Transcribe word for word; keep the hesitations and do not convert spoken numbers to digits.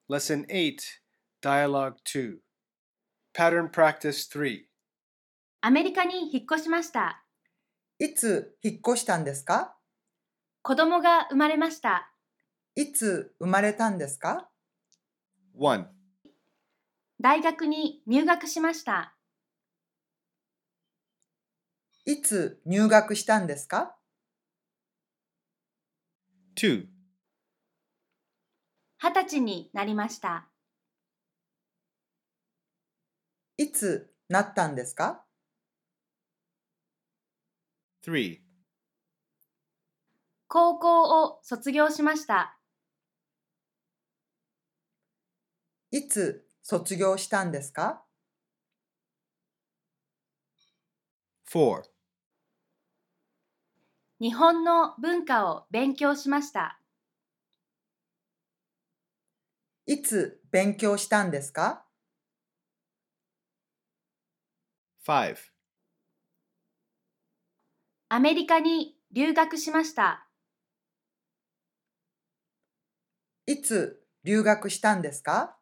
Lesson eight, Dialogue two. Pattern Practice three. アメリカに引っ越しました。 いつ引っ越したんですか？ 子供が生まれました。 いつ生まれたんですか？ one. 大学に入学しました。 いつ入学したんですか？ two. 二十歳になりました。 いつなったんですか？ three. 高校を卒業しました。 いつ卒業したんですか？ four. 日本の文化を勉強しました。 いつ勉強したんですか？ five. アメリカに留学しました。 いつ留学したんですか？